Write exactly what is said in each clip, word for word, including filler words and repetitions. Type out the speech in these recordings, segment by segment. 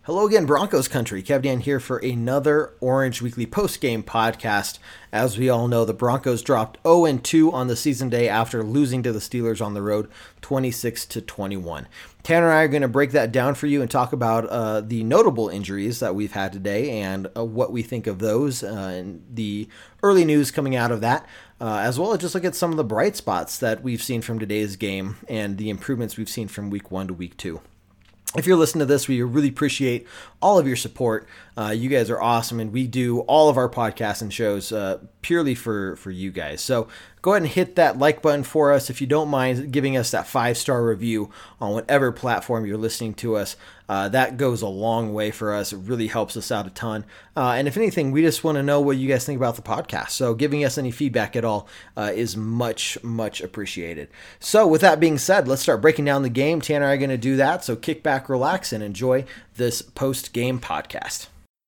Hello again, Broncos country. Kev Dan here for another Orange Weekly post-game podcast. As we all know, the Broncos dropped oh and two on the season day after losing to the Steelers on the road, twenty-six to twenty-one. Tanner and I are going to break that down for you and talk about uh, the notable injuries that we've had today and uh, what we think of those uh, and the early news coming out of that, uh, as well as just look at some of the bright spots that we've seen from today's game and the improvements we've seen from week one to week two. If you're listening to this, we really appreciate all of your support. Uh, you guys are awesome, and we do all of our podcasts and shows uh, purely for, for you guys. So go ahead and hit that like button for us. If you don't mind giving us that five-star review on whatever platform you're listening to us, uh, that goes a long way for us. It really helps us out a ton. Uh, and if anything, we just want to know what you guys think about the podcast. So giving us any feedback at all uh, is much, much appreciated. So with that being said, let's start breaking down the game. Tanner and I are going to do that. So kick back, relax, and enjoy this post-game podcast.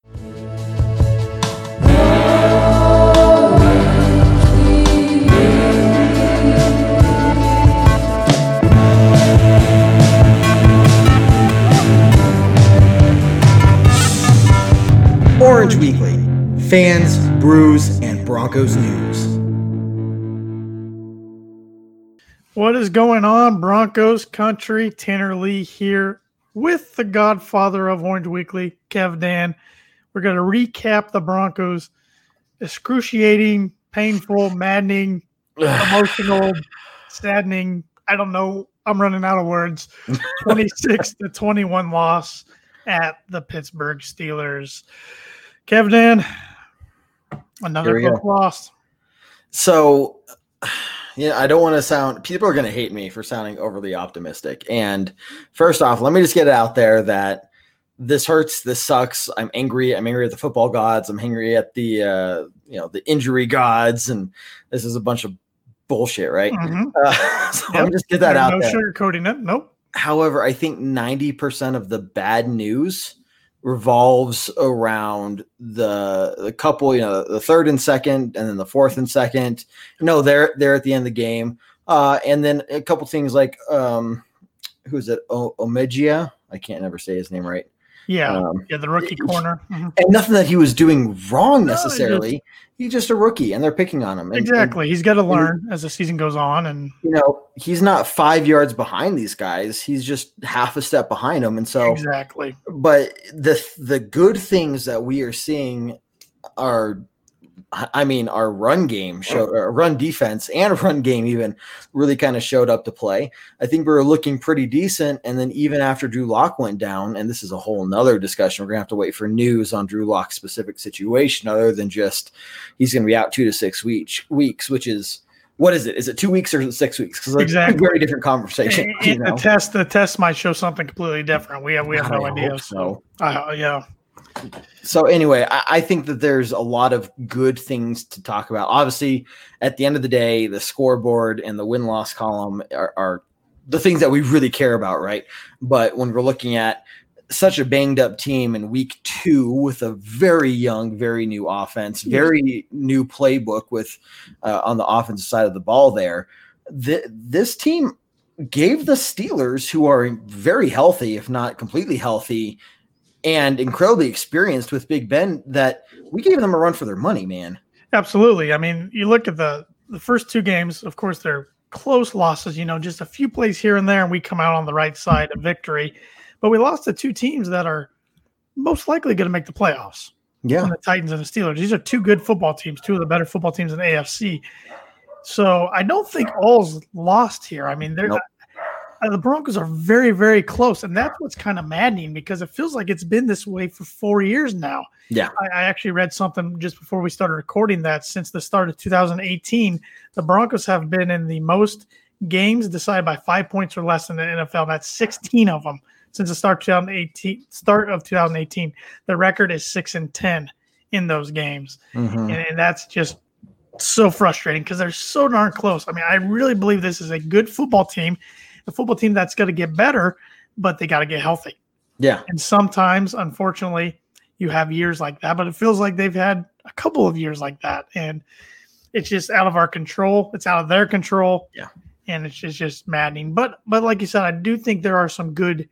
Orange Weekly, fans, brews, and Broncos news. What is going on, Broncos country? Tanner Lee here with the godfather of Orange Weekly, Kev Dan. We're going to recap the Broncos' excruciating, painful, maddening, emotional, saddening, I don't know, I'm running out of words, twenty-six to twenty-one loss at the Pittsburgh Steelers. Kev Dan, another book lost. So, yeah, I don't want to sound, people are going to hate me for sounding overly optimistic. And first off, let me just get it out there that this hurts. This sucks. I'm angry. I'm angry at the football gods. I'm angry at the, uh, you know, the injury gods. And this is a bunch of bullshit, right? Mm-hmm. Uh, so yep. let me just get that There's out no there. No sugarcoating it. Nope. However, I think ninety percent of the bad news revolves around the the couple, you know, the third and second, and then the fourth and second. No, they're they're at the end of the game, uh, and then a couple things like um, who is it? O- Omegia? I can't never say his name right. Yeah, um, yeah, the rookie corner, mm-hmm. And nothing that he was doing wrong necessarily. No, He's just a rookie, and they're picking on him. And, exactly, and, he's got to learn and, as the season goes on, and you know, he's not five yards behind these guys. He's just half a step behind them, and so exactly. But the the good things that we are seeing are, I mean, our run game, show, our run defense, and run game even really kind of showed up to play. I think we were looking pretty decent, and then even after Drew Lock went down, and this is a whole nother discussion, we're gonna have to wait for news on Drew Lock's specific situation, other than just he's going to be out two to six weeks, weeks, which is. What is it? Is it two weeks or is it six weeks? Because exactly, a very different conversation. And, you know? The test, the test might show something completely different. We have, we have no I idea. Hope so, uh, yeah. So anyway, I, I think that there's a lot of good things to talk about. Obviously, at the end of the day, the scoreboard and the win-loss column are, are the things that we really care about, right? But when we're looking at such a banged up team in week two with a very young, very new offense, very new playbook with uh, on the offensive side of the ball there. Th- this team gave the Steelers, who are very healthy, if not completely healthy, and incredibly experienced with Big Ben, that we gave them a run for their money, man. Absolutely. I mean, you look at the, the first two games, of course, they're close losses, you know, just a few plays here and there, and we come out on the right side of victory. But we lost to two teams that are most likely going to make the playoffs. Yeah. The Titans and the Steelers. These are two good football teams, two of the better football teams in the A F C. So I don't think all's lost here. I mean, they're nope. uh, the Broncos are very, very close. And that's what's kind of maddening because it feels like it's been this way for four years now. Yeah. I, I actually read something just before we started recording that since the start of two thousand eighteen, the Broncos have been in the most games decided by five points or less in the N F L. That's sixteen of them. Since the start of twenty eighteen, start of two thousand eighteen, the record is six and ten in those games, mm-hmm. and, and that's just so frustrating because they're so darn close. I mean, I really believe this is a good football team, a football team that's going to get better, but they got to get healthy. Yeah, and sometimes, unfortunately, you have years like that, but it feels like they've had a couple of years like that, and it's just out of our control. It's out of their control. Yeah, and it's just, it's just maddening. But but like you said, I do think there are some good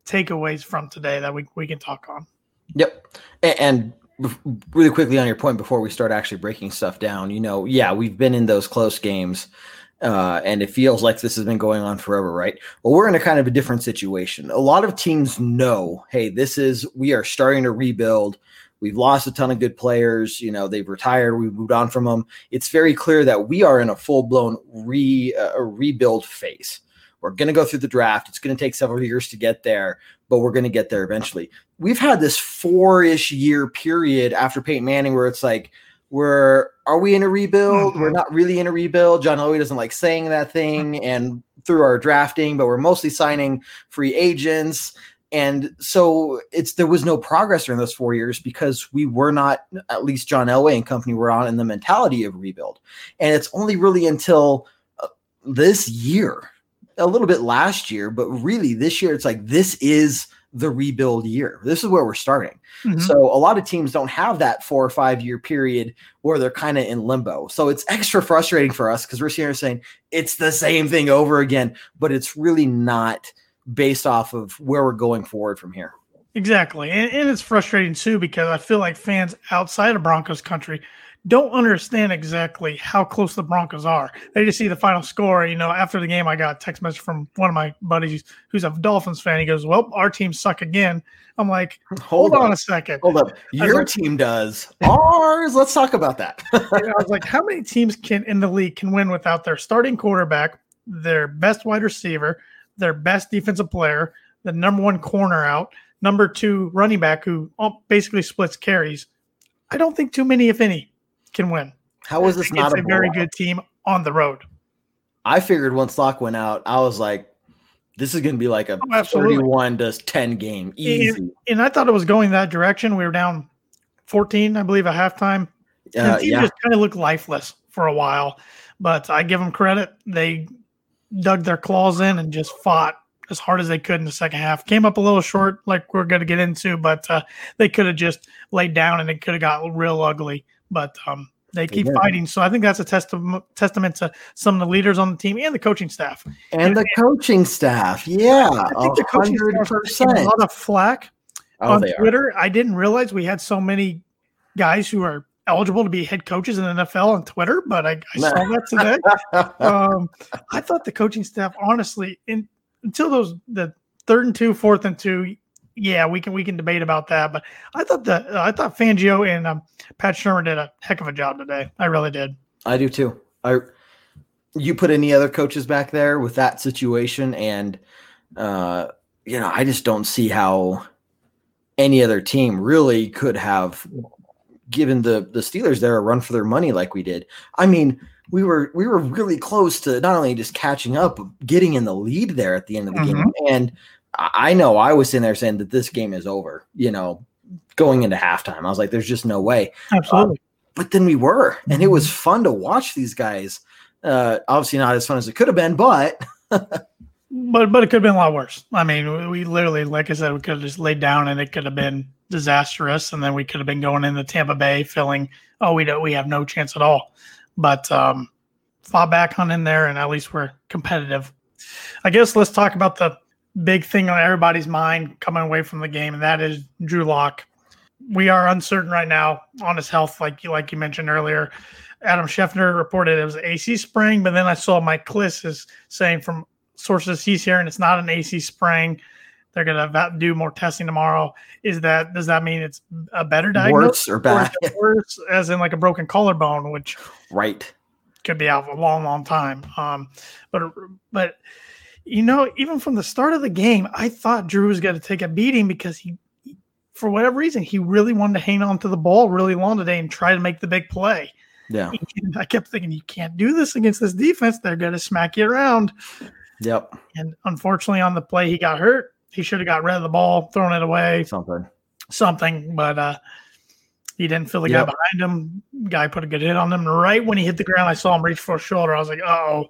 takeaways from today that we, we can talk on. Yep. And, and really quickly on your point before we start actually breaking stuff down, you know, yeah, we've been in those close games uh, and it feels like this has been going on forever, right? Well, we're in a kind of a different situation. A lot of teams know, hey, this is, we are starting to rebuild. We've lost a ton of good players. You know, they've retired. We've moved on from them. It's very clear that we are in a full-blown re, uh, rebuild phase. We're going to go through the draft. It's going to take several years to get there, but we're going to get there eventually. We've had this four-ish year period after Peyton Manning where it's like, we're, are we in a rebuild? Mm-hmm. We're not really in a rebuild. John Elway doesn't like saying that thing and through our drafting, but we're mostly signing free agents. And so it's there was no progress during those four years because we were not, at least John Elway and company were on in the mentality of rebuild. And it's only really until uh, this year, a little bit last year, but really this year, it's like this is the rebuild year. This is where we're starting. Mm-hmm. So a lot of teams don't have that four or five year period where they're kind of in limbo. So it's extra frustrating for us because we're sitting here saying it's the same thing over again, but it's really not based off of where we're going forward from here. Exactly. And, and it's frustrating too, because I feel like fans outside of Broncos country don't understand exactly how close the Broncos are. They just see the final score. You know, after the game, I got a text message from one of my buddies who's a Dolphins fan. He goes, well, our team suck again. I'm like, hold, hold on a second. Hold up. Your like, team does. Ours. Let's talk about that. I was like, how many teams can in the league can win without their starting quarterback, their best wide receiver, their best defensive player, the number one corner out, number two running back who basically splits carries? I don't think too many, if any, can win. How is this not a, a very good team on the road? I figured once Locke went out, I was like, this is going to be like a oh, thirty-one to ten game. Easy. And, and I thought it was going that direction. We were down fourteen, I believe, at halftime. Uh, the team yeah. just kind of looked lifeless for a while. But I give them credit. They dug their claws in and just fought as hard as they could in the second half. Came up a little short, like we're going to get into, but uh, they could have just laid down and it could have got real ugly. But um, they keep yeah. fighting. So I think that's a testament testament to some of the leaders on the team and the coaching staff. And, and the coaching staff, yeah, I think the coaching staff a lot of flack oh, on Twitter. Are. I didn't realize we had so many guys who are eligible to be head coaches in the N F L on Twitter, but I, I saw that today. um, I thought the coaching staff, honestly, in, until those the third and two, fourth and two, yeah, we can we can debate about that. But I thought that uh, I thought Fangio and um, Pat Shurmur did a heck of a job today. I really did. I do too. I you put any other coaches back there with that situation, and uh, you know, I just don't see how any other team really could have given the the Steelers there a run for their money like we did. I mean, we were we were really close to not only just catching up, but getting in the lead there at the end of the mm-hmm. game. And I know I was sitting there saying that this game is over, you know, going into halftime. I was like, there's just no way. Absolutely. Um, but then we were, and it was fun to watch these guys. Uh, obviously not as fun as it could have been, but but but it could have been a lot worse. I mean, we literally, like I said, we could have just laid down and it could have been disastrous, and then we could have been going into Tampa Bay feeling, oh, we don't, we have no chance at all. But um, fought back, hung in there, and at least we're competitive. I guess let's talk about the big thing on everybody's mind coming away from the game, and that is Drew Lock. We are uncertain right now on his health, like you like you mentioned earlier. Adam Schefter reported it was an A C sprain, but then I saw Mike Kliss is saying from sources he's hearing it's not an A C sprain. They're going to do more testing tomorrow. Is that does that mean it's a better diagnosis? Worse or bad? Or worse, as in like a broken collarbone, which right could be out for a long, long time. Um, but but you know, even from the start of the game, I thought Drew was going to take a beating because he, for whatever reason, he really wanted to hang on to the ball really long today and try to make the big play. Yeah, and I kept thinking, you can't do this against this defense. They're going to smack you around. Yep. And unfortunately, on the play, he got hurt. He should have got rid of the ball, thrown it away. Something. Something, but uh, he didn't feel the yep. guy behind him. Guy put a good hit on him. Right when he hit the ground, I saw him reach for a shoulder. I was like, uh-oh.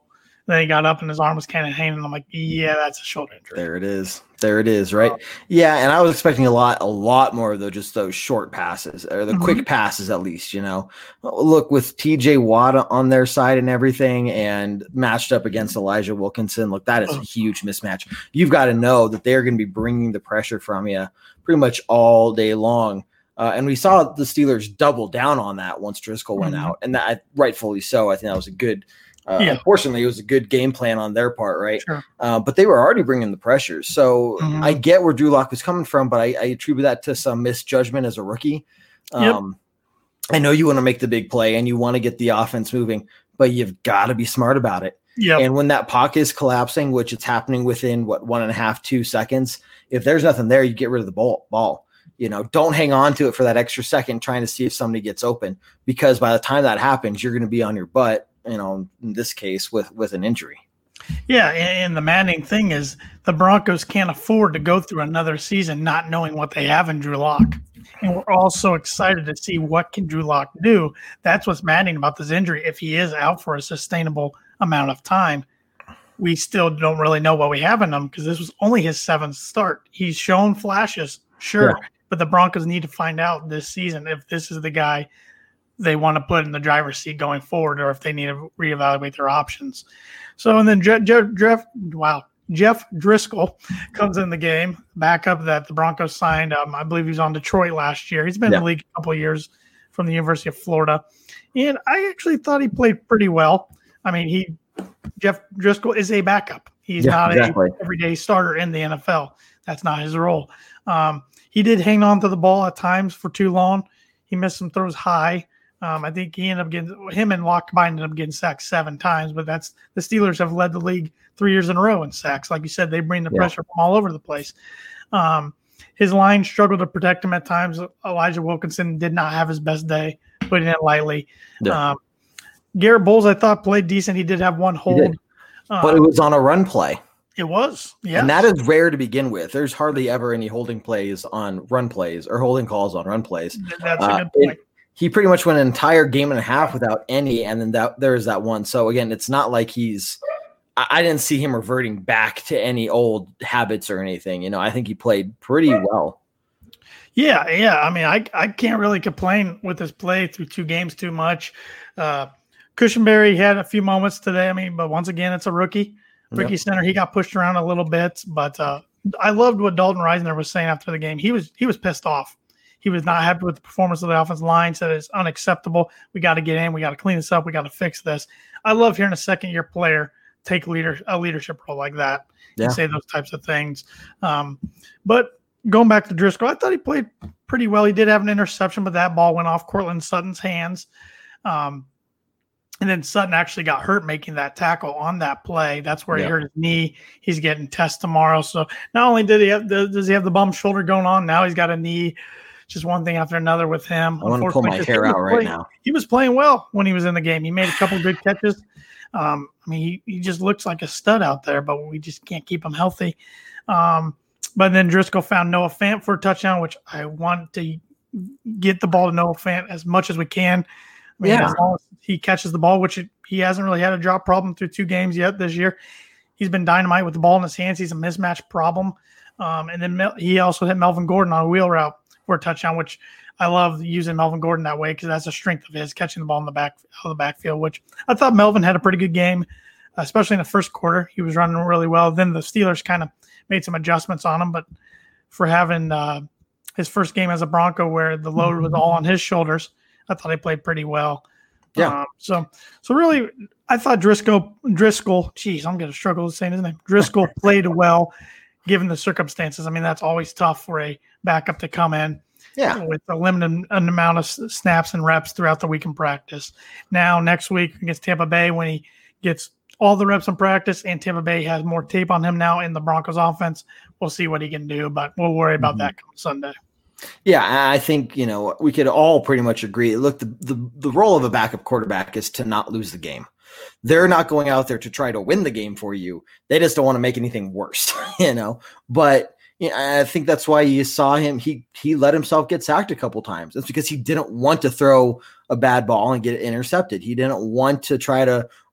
then he got up and his arm was kind of hanging. I'm like, yeah, that's a shoulder injury. There it is. There it is, right? Yeah, and I was expecting a lot, a lot more of those, just those short passes, or the mm-hmm. quick passes at least, you know. Look, with T J Watt on their side and everything and matched up against Elijah Wilkinson, look, that is a huge mismatch. You've got to know that they're going to be bringing the pressure from you pretty much all day long. Uh, and we saw the Steelers double down on that once Driscoll went mm-hmm. out, and that rightfully so. I think that was a good Uh, yeah. Unfortunately, it was a good game plan on their part, right? Sure. Uh, but they were already bringing the pressures. So mm-hmm. I get where Drew Lock was coming from, but I, I attribute that to some misjudgment as a rookie. Um, yep. I know you want to make the big play and you want to get the offense moving, but you've got to be smart about it. Yep. And when that pocket is collapsing, which it's happening within, what, one and a half, two seconds, if there's nothing there, you get rid of the ball. ball. You know, don't hang on to it for that extra second trying to see if somebody gets open, because by the time that happens, you're going to be on your butt. You know, in this case, with, with an injury. Yeah, and the maddening thing is the Broncos can't afford to go through another season not knowing what they have in Drew Lock. And we're all so excited to see what can Drew Lock do. That's what's maddening about this injury. If he is out for a sustainable amount of time, we still don't really know what we have in him, because this was only his seventh start. He's shown flashes, sure, yeah. but the Broncos need to find out this season if this is the guy they want to put in the driver's seat going forward, or if they need to reevaluate their options. So, and then Jeff, Jeff, Jeff wow, Jeff Driscoll comes in the game, backup that the Broncos signed. Um, I believe he was on Detroit last year. He's been yeah. in the league a couple of years from the University of Florida. And I actually thought he played pretty well. I mean, he, Jeff Driscoll is a backup. He's yeah, not exactly. a everyday starter in the N F L. That's not his role. Um, he did hang on to the ball at times for too long. He missed some throws high. Um, I think he ended up getting him and Locke combined ended up getting sacked seven times, but that's the Steelers have led the league three years in a row in sacks. Like you said, they bring the yeah. pressure from all over the place. Um, his line struggled to protect him at times. Elijah Wilkinson did not have his best day, putting it lightly. Yeah. Um, Garrett Bowles, I thought, played decent. He did have one hold, um, but it was on a run play. It was, yeah, and that is rare to begin with. There's hardly ever any holding plays on run plays or holding calls on run plays. That's a good point. Uh, it, He pretty much went an entire game and a half without any, and then that there is that one. So again, it's not like he's. I, I didn't see him reverting back to any old habits or anything. You know, I think he played pretty well. Yeah, yeah. I mean, I I can't really complain with his play through two games too much. Uh, Cushenberry had a few moments today. I mean, but once again, it's a rookie, rookie yep. center. He got pushed around a little bit, but uh, I loved what Dalton Reisner was saying after the game. He was he was pissed off. He was not happy with the performance of the offensive line, said it's unacceptable. We got to get in. We got to clean this up. We got to fix this. I love hearing a second-year player take leader a leadership role like that yeah. and say those types of things. Um, but going back to Driscoll, I thought he played pretty well. He did have an interception, but that ball went off Cortland Sutton's hands. Um, and then Sutton actually got hurt making that tackle on that play. That's where yeah. he hurt his knee. He's getting tests tomorrow. So not only did he have the, does he have the bum shoulder going on, now he's got a knee. Just one thing after another with him. I want to pull my hair out right playing, now. He was playing well when he was in the game. He made a couple good catches. Um, I mean, he, he just looks like a stud out there, but we just can't keep him healthy. Um, but then Driscoll found Noah Fant for a touchdown, which I want to get the ball to Noah Fant as much as we can. I mean, yeah. as long as he catches the ball, which it, he hasn't really had a drop problem through two games yet this year. He's been dynamite with the ball in his hands. He's a mismatch problem. Um, and then Mel- he also hit Melvin Gordon on a wheel route for a touchdown, which I love using Melvin Gordon that way because that's a strength of his, catching the ball in the back out of the backfield, which I thought Melvin had a pretty good game, especially in the first quarter. He was running really well. Then the Steelers kind of made some adjustments on him, but for having uh, his first game as a Bronco where the load was all on his shoulders, I thought he played pretty well. Yeah. Um, so, so really, I thought Driscoll, Driscoll, geez, I'm going to struggle with saying his name. Driscoll played well given the circumstances. I mean, that's always tough for a backup to come in yeah. with a limited amount of snaps and reps throughout the week in practice. Now, next week against Tampa Bay, when he gets all the reps in practice and Tampa Bay has more tape on him now in the Broncos offense, we'll see what he can do, but we'll worry about mm-hmm. that come Sunday. Yeah, I think, you know, we could all pretty much agree. Look, the, the, the role of a backup quarterback is to not lose the game. They're not going out there to try to win the game for you. They just don't want to make anything worse, you know. But you know, I think that's why you saw him. He he let himself get sacked a couple times. That's because he didn't want to throw a bad ball and get it intercepted. He didn't want to try to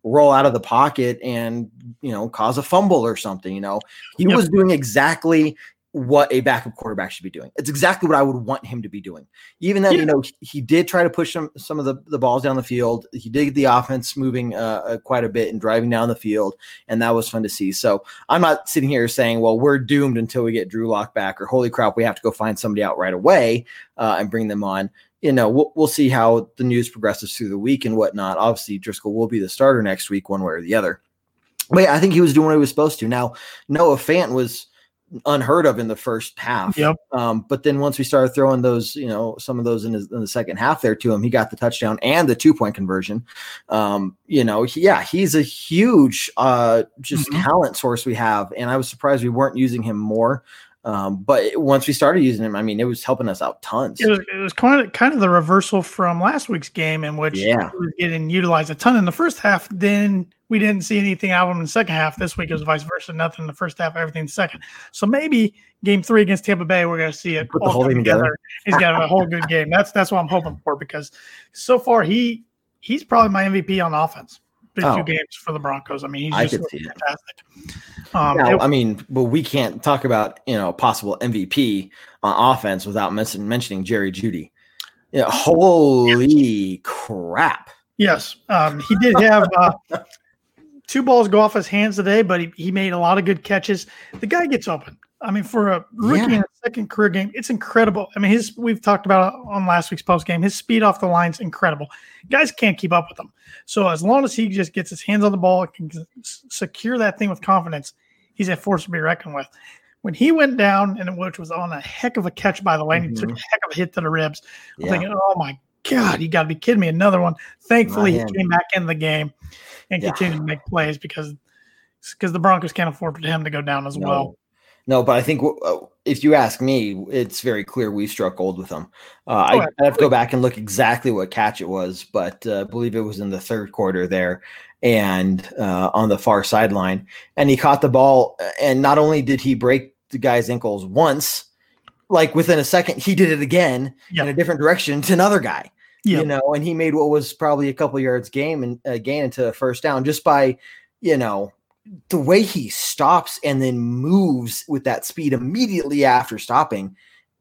roll out of the pocket and, you know, cause a fumble or something. You know, he Yep. was doing exactly what a backup quarterback should be doing. It's exactly what I would want him to be doing. Even though, Yeah. you know, he, he did try to push some, some of the, the balls down the field. He did get the offense moving uh, uh, quite a bit and driving down the field. And that was fun to see. So I'm not sitting here saying, well, we're doomed until we get Drew Lock back, or holy crap, we have to go find somebody out right away uh, and bring them on. You know, we'll, we'll see how the news progresses through the week and whatnot. Obviously, Driscoll will be the starter next week, one way or the other. But yeah, I think he was doing what he was supposed to. Now, Noah Fant was unheard of in the first half. Yep. Um, but then once we started throwing those, you know, some of those in, his, in the second half there to him, he got the touchdown and the two point conversion. Um, you know, he, yeah, he's a huge uh, just Mhm. talent source we have. And I was surprised we weren't using him more. Um, but once we started using him, I mean, it was helping us out tons. It was, it was kind of kind of the reversal from last week's game, in which Yeah. he was getting utilized a ton in the first half. Then we didn't see anything out of him in the second half. This week it was vice versa, nothing in the first half, everything in the second. So maybe game three against Tampa Bay, we're going to see it Put the all whole come thing together. He's got a whole good game. That's that's what I'm hoping for, because so far he he's probably my M V P on offense. These Oh. two games for the Broncos. I mean, he's I just could see it. fantastic. Um, Now, it- I mean, but we can't talk about, you know, possible M V P on offense without mention, mentioning Jerry Jeudy. Yeah, holy crap. Yes, um, he did have uh, two balls go off his hands today, but he, he made a lot of good catches. The guy gets open. I mean, for a rookie Yeah. in a second career game, it's incredible. I mean, his we've talked about it on last week's post game. His speed off the line's incredible. Guys can't keep up with him. So as long as he just gets his hands on the ball and can s- secure that thing with confidence, he's a force to be reckoned with. When he went down, and which was on a heck of a catch, by the way, and he took Mhm. a heck of a hit to the ribs. I'm Yeah. thinking, oh my God, you got to be kidding me. Another one. Thankfully, Man. he came back in the game and Yeah. continued to make plays, because because the Broncos can't afford for him to go down as No. well. No, but I think uh, if you ask me, it's very clear we struck gold with them. Uh, Oh, I, I have to go back and look exactly what catch it was, but uh, I believe it was in the third quarter there and uh, on the far sideline. And he caught the ball, and not only did he break the guy's ankles once, like within a second, he did it again Yep. in a different direction to another guy. Yep. You know, and he made what was probably a couple yards game and uh, gain into a first down just by, you know, the way he stops and then moves with that speed immediately after stopping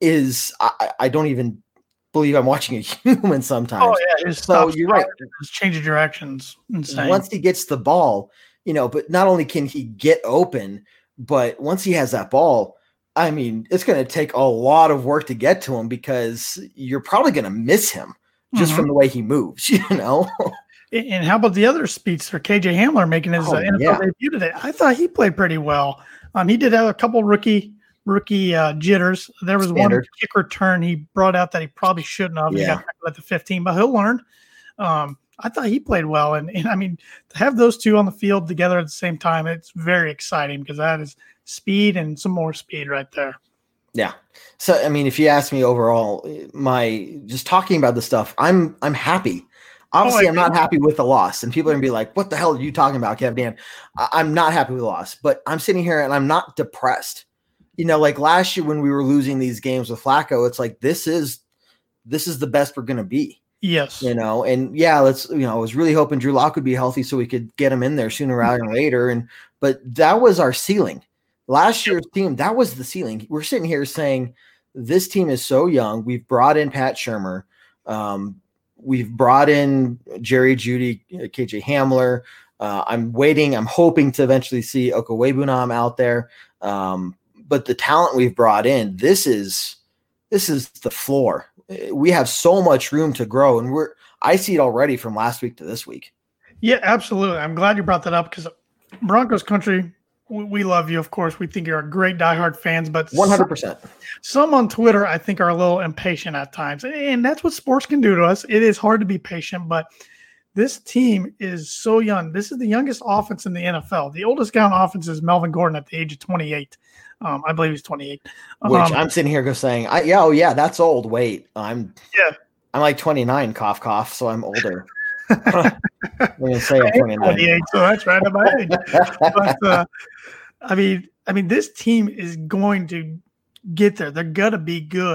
is I, I don't even believe I'm watching a human sometimes. Oh yeah, his So stop you're right. his change of directions, insane. Once he gets the ball, you know, but not only can he get open, but once he has that ball, I mean, it's going to take a lot of work to get to him, because you're probably going to miss him just Mhm. from the way he moves, you know? And how about the other speedster, K J Hamler, making his Oh, uh, N F L yeah. debut today? I thought he played pretty well. Um, he did have a couple rookie rookie uh, jitters. There was Standard. one kick return he brought out that he probably shouldn't have. He Yeah. got tackled at the fifteen, but he'll learn. Um, I thought he played well, and, and I mean, to have those two on the field together at the same time, it's very exciting, because that is speed and some more speed right there. Yeah. So, I mean, if you ask me overall, my just talking about this stuff, I'm I'm happy. Obviously, I I'm not happy with the loss, and people are gonna be like, "What the hell are you talking about, Kev Dan?" I- I'm not happy with the loss, but I'm sitting here and I'm not depressed. You know, like last year when we were losing these games with Flacco, it's like this is this is the best we're gonna be. Yes. You know, and yeah, let's, you know, I was really hoping Drew Lock would be healthy so we could get him in there sooner rather than later. And but that was our ceiling. Last year's team, that was the ceiling. We're sitting here saying this team is so young. We've brought in Pat Shurmur. Um, we've brought in Jerry Jeudy, K J Hamler. Uh, I'm waiting. I'm hoping to eventually see Okwuegbunam out there. Um, but the talent we've brought in, this is this is the floor. We have so much room to grow, and we're I see it already from last week to this week. Yeah, absolutely. I'm glad you brought that up, because Broncos country, we, we love you, of course. We think you're a great diehard fans, but one hundred percent. some, some on Twitter, I think, are a little impatient at times. And, and that's what sports can do to us. It is hard to be patient, but this team is so young. This is the youngest offense in the N F L. The oldest guy on offense is Melvin Gordon at the age of twenty-eight. Um, I believe he's twenty-eight. Which Um, I'm sitting here go saying, I, yeah, oh yeah, that's old. Wait, I'm Yeah. I'm like twenty-nine, cough cough, so I'm older. I'm gonna say I'm twenty-nine. twenty-eight, so that's right at my age. But uh, I mean, I mean, this team is going to get there. They're gonna be good.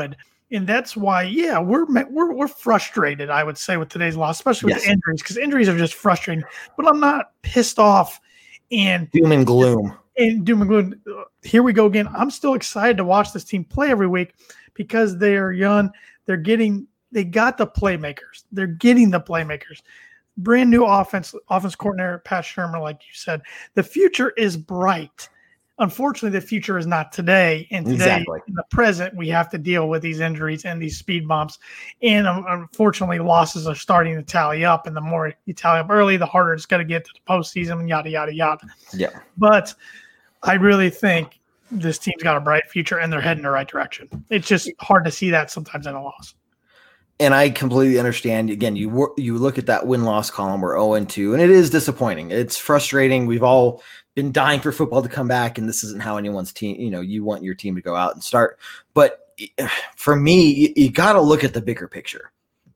And that's why, yeah, we're we're we're frustrated, I would say, with today's loss, especially with Yes. the injuries, because injuries are just frustrating. But I'm not pissed off and Doom and gloom. And doom and gloom. Here we go again. I'm still excited to watch this team play every week because they are young. They're getting, they got the playmakers. They're getting the playmakers. Brand new offense, offense coordinator Pat Shermer, like you said. The future is bright. Unfortunately, the future is not today. And today, Exactly. in the present, we have to deal with these injuries and these speed bumps. And um, unfortunately, losses are starting to tally up. And the more you tally up early, the harder it's going to get to the postseason and yada, yada, yada. Yeah. But I really think this team's got a bright future and they're heading in the right direction. It's just hard to see that sometimes in a loss. And I completely understand. Again, you you look at that win-loss column, we're oh and two, and it is disappointing. It's frustrating. We've all been dying for football to come back, and this isn't how anyone's team, you know, you want your team to go out and start. But for me, you, you got to look at the bigger picture.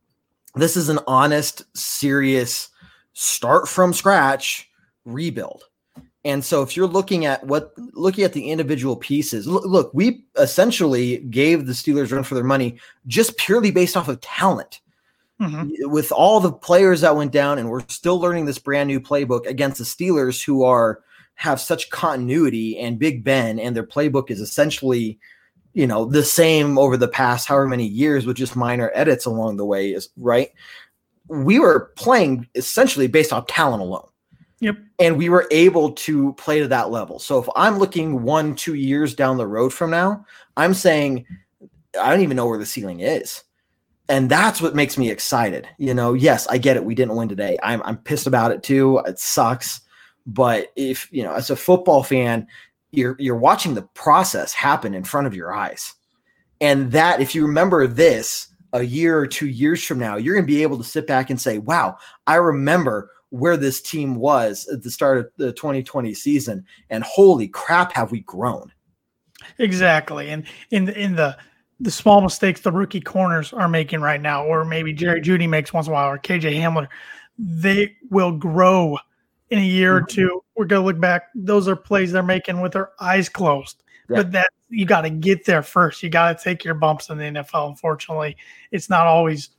This is an honest, serious, start from scratch rebuild. And so if you're looking at what, looking at the individual pieces, look, look, we essentially gave the Steelers run for their money just purely based off of talent. Mm-hmm. With all the players that went down, and we're still learning this brand new playbook against the Steelers, who are have such continuity, and Big Ben, and their playbook is essentially, you know, the same over the past however many years with just minor edits along the way, is right. We were playing essentially based off talent alone. Yep. And we were able to play to that level. So if I'm looking one, two years down the road from now, I'm saying, I don't even know where the ceiling is. And that's what makes me excited. You know, yes, I get it. We didn't win today. I'm I'm pissed about it too. It sucks. But if, you know, as a football fan, you're you're watching the process happen in front of your eyes. And that, if you remember this a year or two years from now, you're going to be able to sit back and say, wow, I remember where this team was at the start of the twenty twenty season, and holy crap, have we grown. Exactly. And in the, in the, the small mistakes the rookie corners are making right now, or maybe Jerry Jeudy makes once in a while, or K J Hamler, they will grow in a year mm-hmm. or two. We're going to look back. Those are plays they're making with their eyes closed. Yeah. But that you got to get there first. You got to take your bumps in the N F L. Unfortunately, it's not always,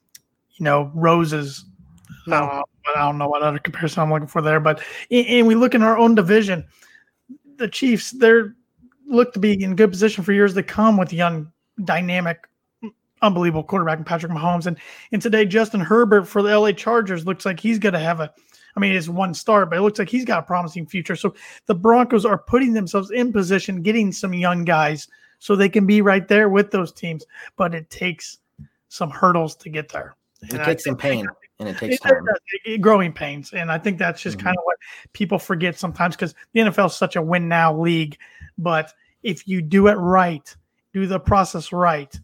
you know, roses. No. Uh, I don't know what other comparison I'm looking for there, but and we look in our own division, the Chiefs, they're look to be in good position for years to come with young, dynamic, unbelievable quarterback in Patrick Mahomes. And, and today, Justin Herbert for the L A Chargers looks like he's going to have a, I mean, it's one start, but it looks like he's got a promising future. So the Broncos are putting themselves in position, getting some young guys so they can be right there with those teams. But it takes some hurdles to get there. It and takes some pain. And it takes it, time. It, it, growing pains. And I think that's just mm-hmm. kind of what people forget sometimes, because the N F L is such a win now league. But if you do it right, do the process right,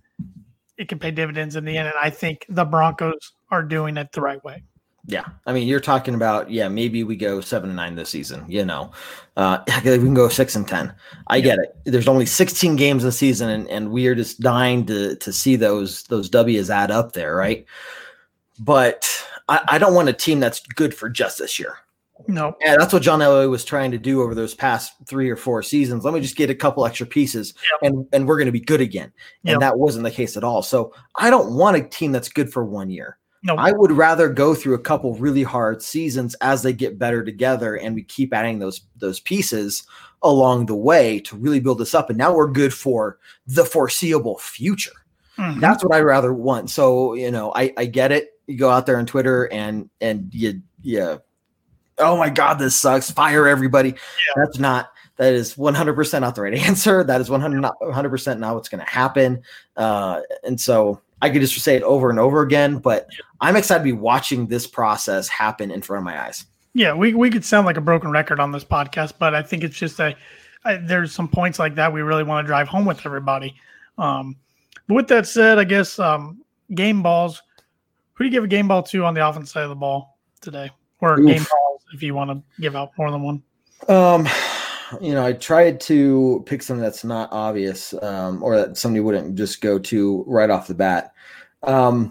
it can pay dividends in the end. And I think the Broncos are doing it the right way. Yeah. I mean, you're talking about, yeah, maybe we go seven and nine this season, you know, uh, we can go six and ten. I yeah. get it. There's only sixteen games this season, and, and we are just dying to, to see those, those W's add up there. Right. But I, I don't want a team that's good for just this year. No. And that's what John Elway was trying to do over those past three or four seasons. Let me just get a couple extra pieces yep. and, and we're going to be good again. And yep. that wasn't the case at all. So I don't want a team that's good for one year. No. I would rather go through a couple really hard seasons as they get better together, and we keep adding those, those pieces along the way to really build this up. And now we're good for the foreseeable future. Mm-hmm. That's what I rather want. So, you know, I, I get it. You go out there on Twitter and, and you, yeah. Oh my God, this sucks. Fire everybody. Yeah. That's not, that is one hundred percent not the right answer. That is one hundred, not, one hundred percent not what's going to happen. Uh, and so I could just say it over and over again, but I'm excited to be watching this process happen in front of my eyes. Yeah, we, we could sound like a broken record on this podcast, but I think it's just a, I, there's some points like that we really want to drive home with everybody. Um, but with that said, I guess um, game balls, who do you give a game ball to on the offense side of the ball today? Or Oof. game balls if you want to give out more than one. Um, you know, I tried to pick something that's not obvious, um, or that somebody wouldn't just go to right off the bat. Um,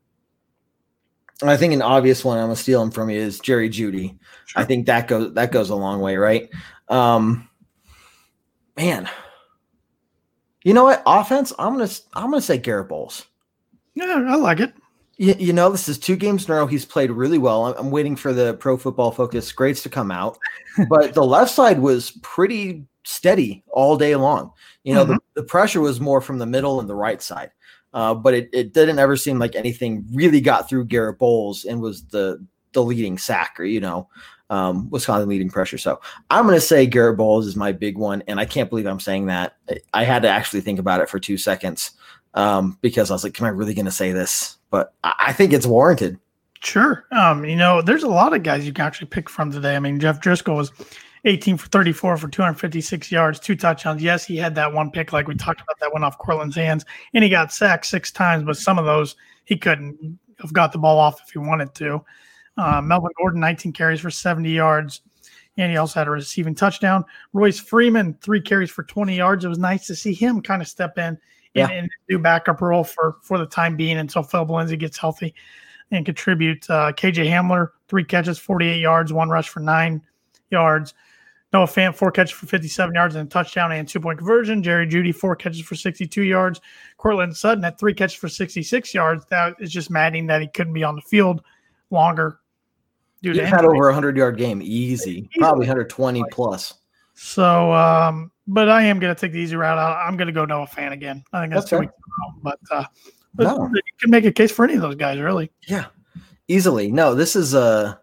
I think an obvious one, I'm gonna steal him from you, is Jerry Jeudy. Sure. I think that goes that goes a long way, right? Um, man, You know what? Offense, I'm gonna I'm gonna say Garrett Bowles. Yeah, I like it. You, you know, this is two games in a row. He's played really well. I'm, I'm waiting for the Pro Football Focus grades to come out, but the left side was pretty steady all day long. You know, mm-hmm. the, the pressure was more from the middle and the right side, uh, but it, it didn't ever seem like anything really got through Garrett Bowles and was the the leading sack or, you know, um, Wisconsin leading pressure. So I'm going to say Garrett Bowles is my big one, and I can't believe I'm saying that. I had to actually think about it for two seconds um, because I was like, am I really going to say this? But I think it's warranted. Sure. Um, you know, there's a lot of guys you can actually pick from today. I mean, Jeff Driscoll was eighteen for thirty-four for two hundred fifty-six yards, two touchdowns. Yes, he had that one pick, like we talked about, that went off Cortland's hands, and he got sacked six times, but some of those he couldn't have got the ball off if he wanted to. Uh, Melvin Gordon, nineteen carries for seventy yards, and he also had a receiving touchdown. Royce Freeman, three carries for twenty yards. It was nice to see him kind of step in and, yeah. and do backup role for, for the time being until Philip Lindsay gets healthy and contribute. Uh, K J Hamler, three catches, forty-eight yards, one rush for nine yards. Noah Fant, four catches for fifty-seven yards and a touchdown and two-point conversion. Jerry Jeudy, four catches for sixty-two yards. Cortland Sutton had three catches for sixty-six yards. That is just maddening that he couldn't be on the field longer. Dude, he had over a hundred-yard game, easy, easy. Probably one hundred twenty plus. So, um, but I am going to take the easy route. I, I'm going to go Noah Fant again. I think that's okay. two weeks ago, but uh, but no. you can make a case for any of those guys, really. Yeah, easily. No, this is a,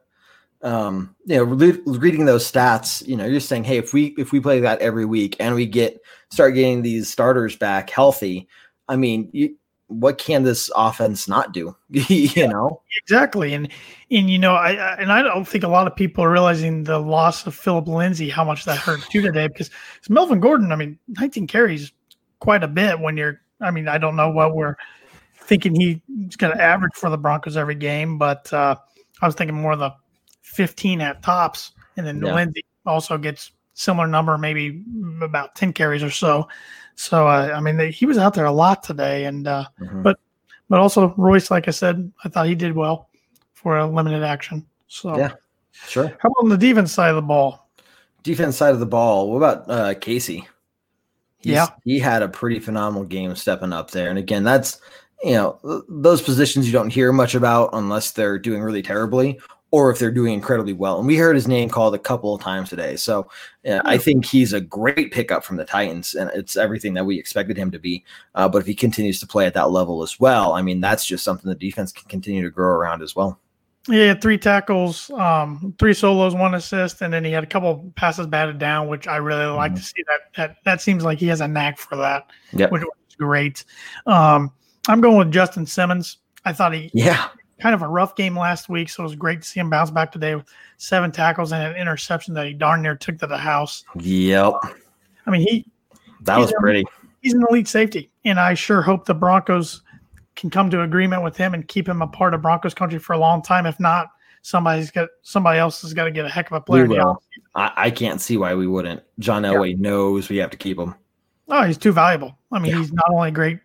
um, you know, re- reading those stats. You know, you're saying, hey, if we if we play that every week and we get start getting these starters back healthy, I mean, you, what can this offense not do? you yeah, know exactly, and and you know, I, I and I don't think a lot of people are realizing the loss of Philip Lindsay, how much that hurt too today. Because it's Melvin Gordon. I mean, nineteen carries, quite a bit. When you're, I mean, I don't know what we're thinking he's going to average for the Broncos every game, but uh, I was thinking more of the fifteen at tops, and then yeah. Lindsay also gets similar number, maybe about ten carries or so. So, uh, I mean, they, he was out there a lot today, and uh, mm-hmm. but but also Royce, like I said, I thought he did well for a limited action. So, yeah, sure. How about on the defense side of the ball? Defense side of the ball, what about uh, Casey? He's, yeah. He had a pretty phenomenal game stepping up there. And again, that's, you know, those positions you don't hear much about unless they're doing really terribly or if they're doing incredibly well. And we heard his name called a couple of times today. So uh, I think he's a great pickup from the Titans, and it's everything that we expected him to be. Uh, but if he continues to play at that level as well, I mean, that's just something the defense can continue to grow around as well. Yeah, three tackles, um, three solos, one assist, and then he had a couple passes batted down, which I really like mm-hmm. to see. That that that seems like he has a knack for that, yep. which is great. Um, I'm going with Justin Simmons. I thought he yeah. kind of a rough game last week, so it was great to see him bounce back today with seven tackles and an interception that he darn near took to the house. Yep. I mean, he that was pretty. He's an elite safety, and I sure hope the Broncos can come to agreement with him and keep him a part of Broncos country for a long time. If not, somebody's got somebody else has got to get a heck of a player. I, I can't see why we wouldn't. John Elway yeah. knows we have to keep him. Oh, he's too valuable. I mean, yeah. he's not only a great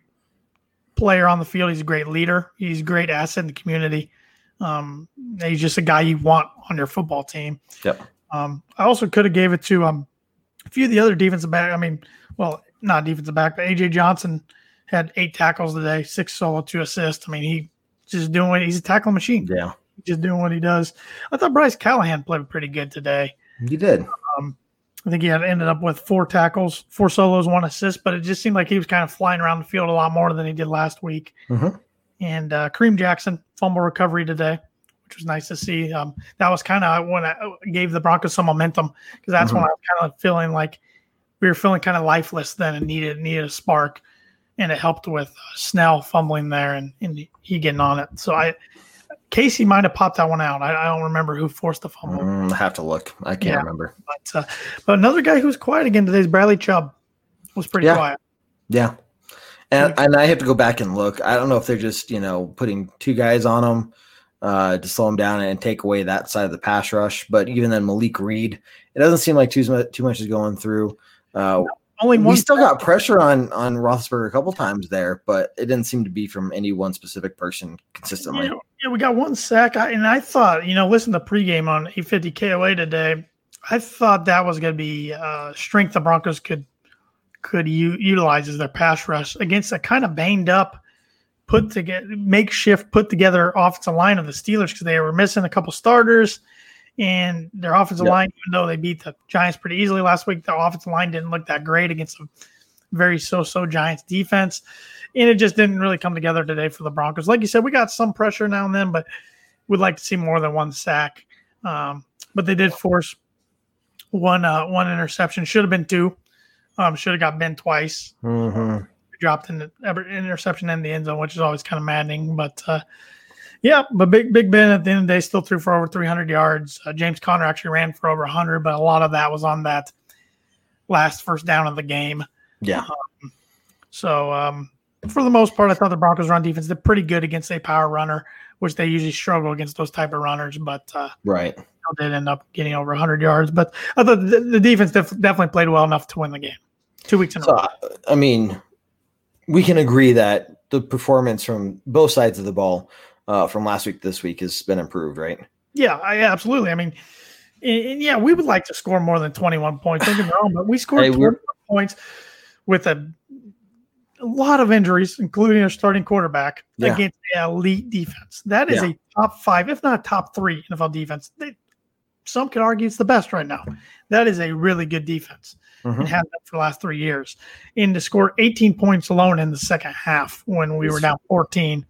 player on the field, he's a great leader. He's a great asset in the community. Um, he's just a guy you want on your football team. Yep. Um, I also could have gave it to um, a few of the other defensive back. I mean, well, not defensive back, but A J Johnson had eight tackles today, six solo, two assists. I mean, he just doing what he's a tackle machine. Yeah. Just doing what he does. I thought Bryce Callahan played pretty good today. He did. Um, I think he had ended up with four tackles, four solos, one assist, but it just seemed like he was kind of flying around the field a lot more than he did last week. Mm-hmm. And uh, Kareem Jackson, fumble recovery today, which was nice to see. Um, that was kind of when I gave the Broncos some momentum, because that's mm-hmm. when I was kind of feeling like we were feeling kind of lifeless then and needed needed a spark. And it helped with uh, Snell fumbling there and, and he getting on it. So I, Casey might have popped that one out. I, I don't remember who forced the fumble. Mm, I have to look. I can't yeah, remember. But uh, but another guy who was quiet again today is Bradley Chubb. Was pretty yeah. quiet. Yeah. And and I have to go back and look. I don't know if they're just, you know, putting two guys on him uh, to slow him down and take away that side of the pass rush. But even then, Malik Reed, it doesn't seem like too, too much is going through. Uh, Only one we still got pressure on on Roethlisberger a couple times there, but it didn't seem to be from any one specific person consistently. Yeah, yeah we got one sack, I, and I thought, you know, listen to pregame on eight fifty K O A today. I thought that was going to be uh, strength the Broncos could could u- utilize as their pass rush against a kind of banged up, put together, makeshift, put together offensive line of the Steelers because they were missing a couple starters, and their offensive yep. line, even though they beat the Giants pretty easily last week, their offensive line didn't look that great against a very so-so Giants defense, and it just didn't really come together today for the Broncos. Like you said, we got some pressure now and then, but we'd like to see more than one sack. Um, but they did force one uh, one interception. Should have been two. Um, should have got bent twice. Mm-hmm. Dropped in the interception in the end zone, which is always kind of maddening. But uh, yeah, but Big Big Ben at the end of the day still threw for over three hundred yards. Uh, James Conner actually ran for over one hundred, but a lot of that was on that last first down of the game. Yeah. Um, so um, for the most part, I thought the Broncos run defense did pretty good against a power runner, which they usually struggle against those type of runners. But uh, right, did end up getting over one hundred yards. But I thought the, the defense def- definitely played well enough to win the game. Two weeks in so, a row. I mean, we can agree that the performance from both sides of the ball uh, from last week to this week has been improved, right? Yeah, I, absolutely. I mean, and, and yeah, we would like to score more than twenty-one points. Don't get me wrong, but we scored hey, twenty-one points with a, a lot of injuries, including our starting quarterback, yeah. against an elite defense. That is yeah. a top five, if not top three N F L defense. They, some could argue it's the best right now. That is a really good defense. Mm-hmm. And has been for the last three years. And to score eighteen points alone in the second half when we were down fourteen,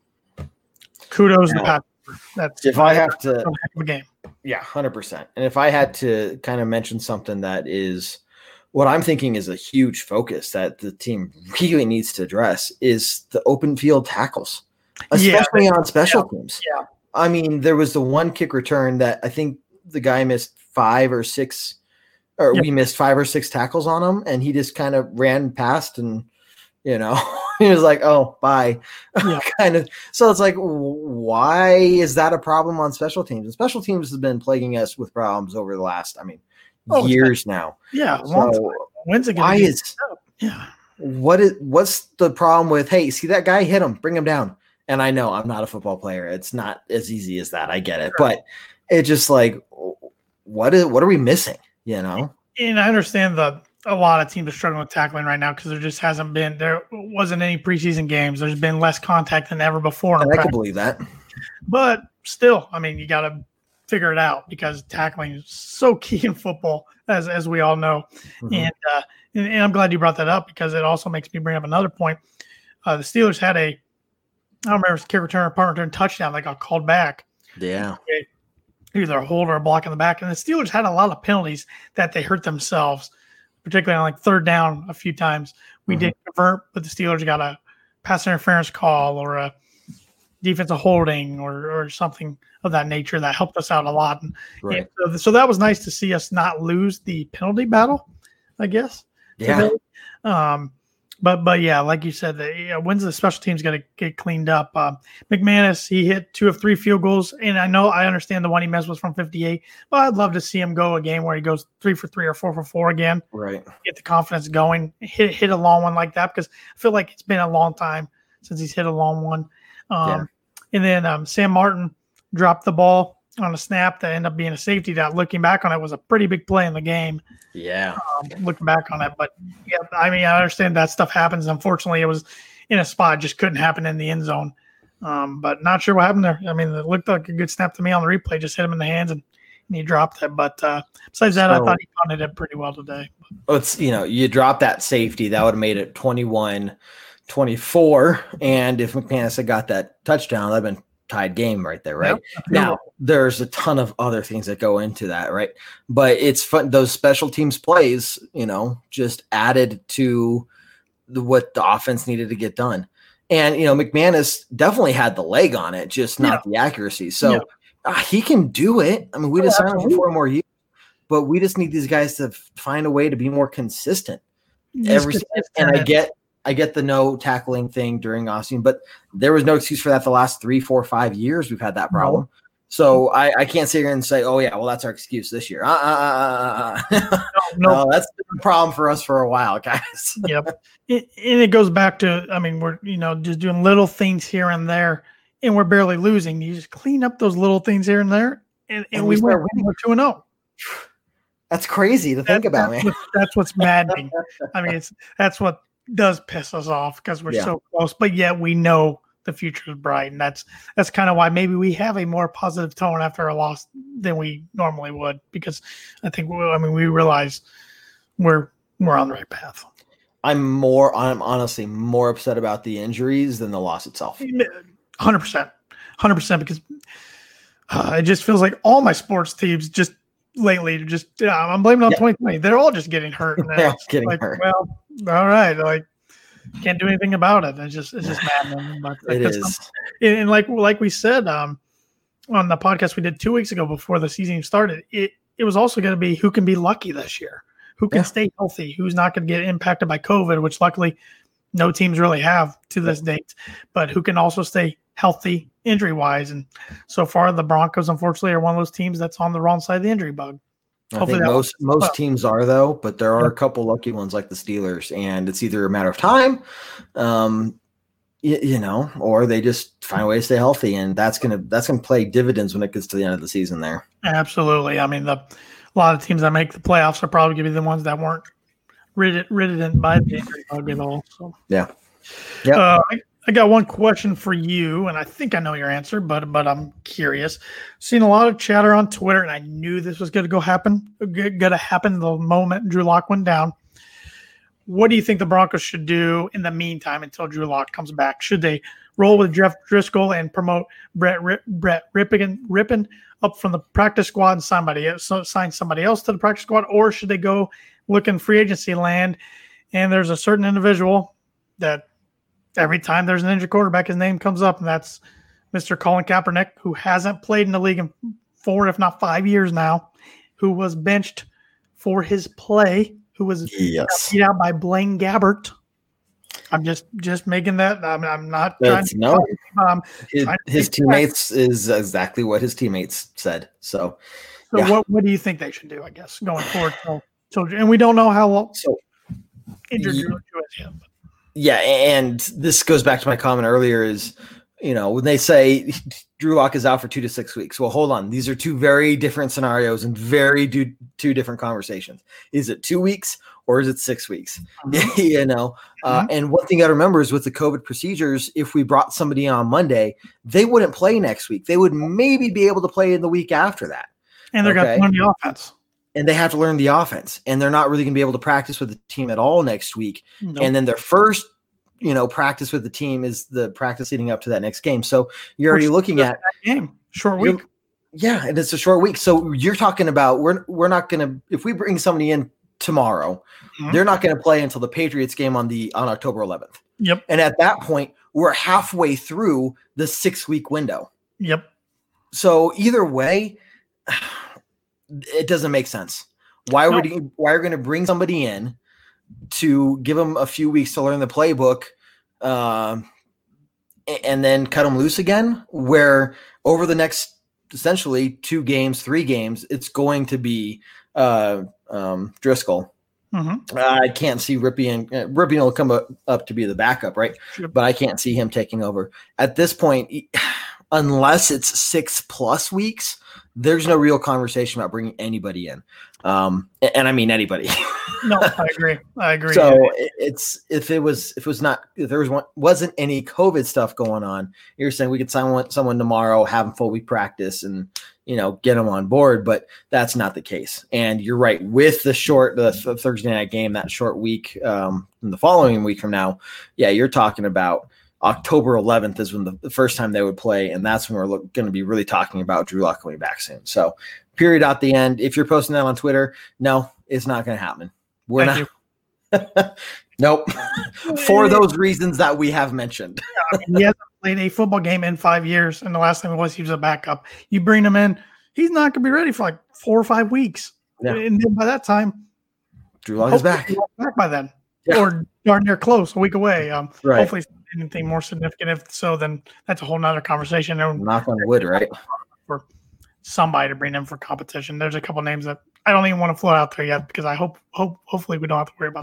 kudos now, to Pat. That's if I have to, a heck of a game. Yeah, one hundred percent. And if I had to kind of mention something that is what I'm thinking is a huge focus that the team really needs to address is the open field tackles, especially yeah, on special yeah, teams. Yeah. I mean, there was the one kick return that I think the guy missed five or six or yep. we missed five or six tackles on him, and he just kind of ran past and, you know, he was like, oh, bye. Yeah. kind of. So it's like, why is that a problem on special teams? And special teams has been plaguing us with problems over the last, I mean, oh, years now. Yeah. So when's it why is, yeah. what is, what's the problem with, hey, see that guy, hit him, bring him down. And I know I'm not a football player. It's not as easy as that. I get it. Sure. But it's just like, what is, what are we missing? You know, and I understand that a lot of teams are struggling with tackling right now because there just hasn't been, there wasn't any preseason games. There's been less contact than ever before. And I can believe that. But still, I mean, you got to figure it out because tackling is so key in football, as as we all know. Mm-hmm. And, uh, and and I'm glad you brought that up because it also makes me bring up another point. Uh, the Steelers had a, I don't remember if it's kick return or punt return touchdown that got called back. Yeah. It, either a hold or a block in the back. And the Steelers had a lot of penalties that they hurt themselves, particularly on like third down a few times. We mm-hmm. did convert, but the Steelers got a pass interference call or a defensive holding or, or something of that nature that helped us out a lot. And, right. and so, so that was nice to see us not lose the penalty battle, I guess. Yeah. Today. Um, But, but yeah, like you said, the, you know, when's the special teams going to get cleaned up? Um, McManus, he hit two of three field goals, and I know I understand the one he missed was from fifty-eight, but I'd love to see him go a game where he goes three for three or four for four again. Right. Get the confidence going, hit hit a long one like that because I feel like it's been a long time since he's hit a long one. Um, yeah. And then um, Sam Martin dropped the ball on a snap that ended up being a safety that, looking back on it, was a pretty big play in the game. Yeah. Um, looking back on it. But, yeah, I mean, I understand that stuff happens. Unfortunately, it was in a spot, just couldn't happen in the end zone. Um, but not sure what happened there. I mean, it looked like a good snap to me on the replay, just hit him in the hands and, and he dropped it. But uh, besides that, so, I thought he punted it pretty well today. It's, you know, you drop that safety, that would have made it twenty-one twenty-four. And if McManus had got that touchdown, that would have been tied game right there, right? Yep. Now, there's a ton of other things that go into that, right? But it's fun. Those special teams plays, you know, just added to the, what the offense needed to get done. And, you know, McManus definitely had the leg on it, just not yeah. the accuracy. So yeah. uh, he can do it. I mean, we just signed him for four more years, but we just need these guys to find a way to be more consistent. Every consistent. And I get, I get the no tackling thing during off-season, but there was no excuse for that the last three, four, five years we've had that problem. No. So I, I can't sit here and say, oh, yeah, well, that's our excuse this year. Uh, uh, uh, uh. no, no. no, that's been a problem for us for a while, guys. Yep. It, and it goes back to, I mean, we're, you know, just doing little things here and there, and we're barely losing. You just clean up those little things here and there, and, and, and we, we win. We're two and oh. That's crazy to think that, about, that's man. What, that's what's maddening. I mean, it's that's what does piss us off because we're Yeah. so close, but yet we know the future is bright, and that's that's kind of why maybe we have a more positive tone after a loss than we normally would, because I think we, I mean we realize we're we're on the right path. I'm more I'm honestly more upset about the injuries than the loss itself. one hundred percent. one hundred percent because uh, it just feels like all my sports teams just lately just uh, I'm blaming it on Yeah. twenty twenty. They're all just getting hurt. And They're all it's getting like, hurt. Well, all right, like can't do anything about it. It's just it's just maddening. But It that's is. And, and like like we said um, on the podcast we did two weeks ago before the season started, it it was also going to be who can be lucky this year, who can Yeah. stay healthy, who's not going to get impacted by COVID, which luckily no teams really have to this date, but who can also stay healthy injury wise. And so far, the Broncos unfortunately are one of those teams that's on the wrong side of the injury bug. I Hopefully think that most will- most teams are though, but there are a couple lucky ones like the Steelers, and it's either a matter of time, um, you, you know, or they just find a way to stay healthy, and that's gonna that's gonna play dividends when it gets to the end of the season. There, Absolutely. I mean, the a lot of teams that make the playoffs are probably going to be the ones that weren't ridden ridden by the injury bug at all. So yeah, yeah. Uh, I, I got one question for you, and I think I know your answer, but but I'm curious. Seen a lot of chatter on Twitter, and I knew this was going to go happen. Going to happen the moment Drew Lock went down. What do you think the Broncos should do in the meantime until Drew Lock comes back? Should they roll with Jeff Driscoll and promote Brett Rip, Brett Rippin, Rippin up from the practice squad and somebody else, sign somebody else to the practice squad, or should they go look in free agency land? And there's a certain individual that every time there's an injured quarterback, his name comes up, and that's Mister Colin Kaepernick, who hasn't played in the league in four, if not five years now, who was benched for his play, who was Yes. beat out by Blaine Gabbert. I'm just just making that. I'm, I'm not trying That's, to. no, Um, his, trying to his make teammates is exactly what his teammates said. So, So yeah. what what do you think they should do? I guess going forward. So, so and we don't know how long so injured Ye- Drew Drew is yet. yeah, and this goes back to my comment earlier is, you know, when they say Drew Lock is out for two to six weeks. Well, hold on. These are two very different scenarios and very do, two different conversations. Is it two weeks or is it six weeks? you know, uh, and one thing I remember is with the COVID procedures, if we brought somebody on Monday, they wouldn't play next week. They would maybe be able to play in the week after that. And they're Okay. going to learn the offense. And they have to learn the offense, and they're not really going to be able to practice with the team at all next week. Nope. And then their first, you know, practice with the team is the practice leading up to that next game. So you're already Which- looking at, game short you're- week. yeah, and it's a short week. So you're talking about we're we're not going to if we bring somebody in tomorrow, Mhm. they're not going to play until the Patriots game on the on October eleventh. Yep. And at that point, we're halfway through the six week window. Yep. So either way, it doesn't make sense. Why No. would you, why are we going to bring somebody in to give them a few weeks to learn the playbook, um, a- and then cut them loose again? Where over the next essentially two games, three games, it's going to be uh, um, Driscoll. hmm I can't see Ripien. Uh, Ripien will come up, up to be the backup, right? Sure. But I can't see him taking over at this point, e- unless it's six plus weeks. There's no real conversation about bringing anybody in, um, and, and I mean anybody. No, I agree. I agree. So it- it's if it was if it was not if there was one, wasn't any COVID stuff going on, you're saying we could sign one, someone tomorrow, have them full week practice, and you know get them on board. But that's not the case. And you're right with the short the th- Thursday night game, that short week, um, and the following week from now, yeah, you're talking about October eleventh is when the, the first time they would play, and that's when we're look, going to be really talking about Drew Lock coming back soon. So, period at the end. If you're posting that on Twitter, no, it's not going to happen. We're Thank not. Nope. For those reasons that we have mentioned. he hasn't played a football game in five years, and the last time it was he was a backup. You bring him in, he's not going to be ready for like four or five weeks, Yeah. and then by that time, Drew Lock is hopefully back. he's back by then, Yeah. or darn near close, a week away. Um, Right. Hopefully, it's anything more significant. If so, then that's a whole nother conversation. And Knock on wood, right? for somebody to bring in for competition. There's a couple names that I don't even want to float out there yet because I hope, hope, hopefully, we don't have to worry about that.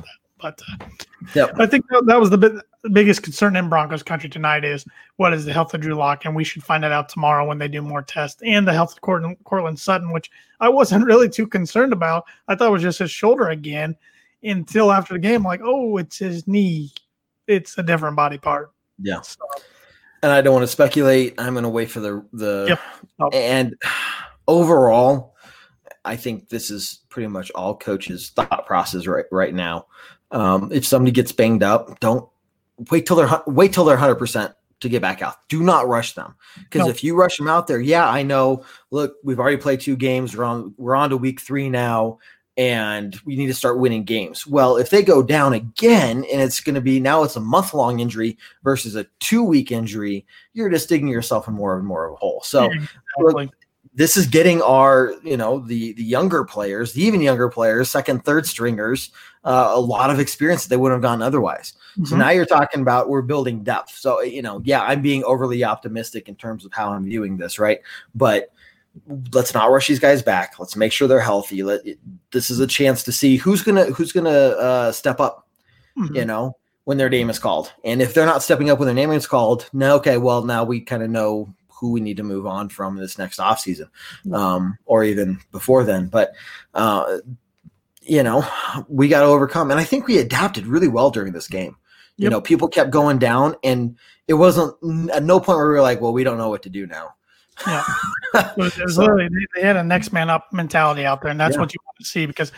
But uh, Yep. I think that, that was the, bit, the biggest concern in Broncos country tonight is what is the health of Drew Lock, and we should find that out tomorrow when they do more tests, and the health of Cortland, Cortland Sutton, which I wasn't really too concerned about. I thought it was just his shoulder again until after the game, like, oh, it's his knee. It's a different body part. Yeah. So, and I don't want to speculate. I'm going to wait for the the Yep. Oh. And overall, I think this is pretty much all coaches' thought process right right now. Um, if somebody gets banged up, don't wait till they're wait till they're one hundred percent to get back out. Do not rush them, because No. if you rush them out there, yeah, I know. Look, we've already played two games. We're on we're on to week three now, and we need to start winning games. Well, if they go down again, and it's going to be now it's a month long injury versus a two week injury, you're just digging yourself in more and more of a hole. So. Exactly. This is getting our, you know, the the younger players, the even younger players, second, third stringers, uh, a lot of experience that they wouldn't have gotten otherwise. Mm-hmm. So now you're talking about we're building depth. So, you know, yeah, I'm being overly optimistic in terms of how I'm viewing this, right? But let's not rush these guys back. Let's make sure they're healthy. Let this is a chance to see who's gonna who's gonna uh, step up, mm-hmm. you know, when their name is called. And if they're not stepping up when their name is called, no, okay, well now we kind of know who we need to move on from this next offseason, um, or even before then. But, uh, you know, we got to overcome. And I think we adapted really well during this game. You yep. know, people kept going down, and it wasn't at no point where we were like, well, we don't know what to do now. Yeah. It was so, literally, they had a next man up mentality out there, and that's yeah. what you want to see, because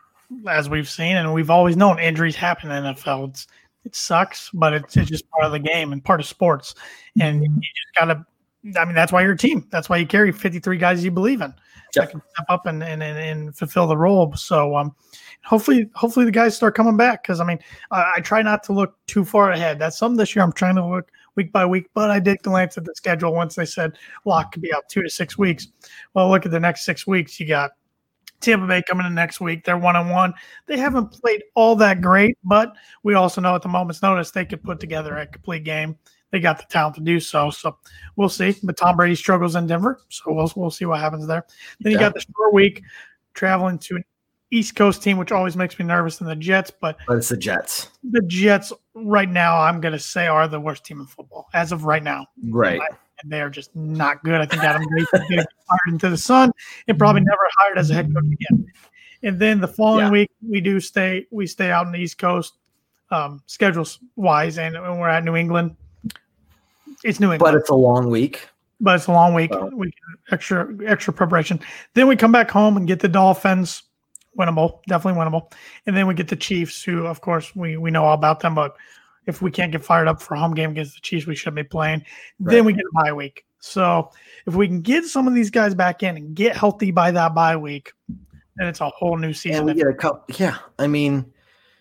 as we've seen, and we've always known, injuries happen in the N F L. It's, it sucks, but it's, it's just part of the game and part of sports. And you just got to, I mean, that's why you're a team. That's why you carry fifty-three guys you believe in that yep. can step up and, and, and, and fulfill the role. So um, hopefully, hopefully the guys start coming back. Because I mean, I, I try not to look too far ahead. That's something this year I'm trying to look week by week. But I did glance at the schedule once they said Lock could be out two to six weeks. Well, look at the next six weeks. You got Tampa Bay coming in next week. They're one and one. They haven't played all that great, but we also know at the moment's notice they could put together a complete game. They got the talent to do so. So we'll see. But Tom Brady struggles in Denver, so we'll we'll see what happens there. Then you yeah. got the short week, traveling to an East Coast team, which always makes me nervous, than the Jets. But, but it's the Jets. The Jets right now, I'm going to say, are the worst team in football as of right now. Right. And they are just not good. I think Adam Gase is going to get fired into the sun and probably never hired as a head coach again. And then the following yeah. week, we do stay we stay out on the East Coast, um, schedules wise, and, and we're at New England. It's New England, but it's a long week. But it's a long week. Oh. We extra extra preparation. Then we come back home and get the Dolphins. Winnable, definitely winnable. And then we get the Chiefs, who, of course, we we know all about them. But if we can't get fired up for a home game against the Chiefs, we should be playing. Right. Then we get a bye week. So if we can get some of these guys back in and get healthy by that bye week, then it's a whole new season. And we get a couple. Yeah, I mean,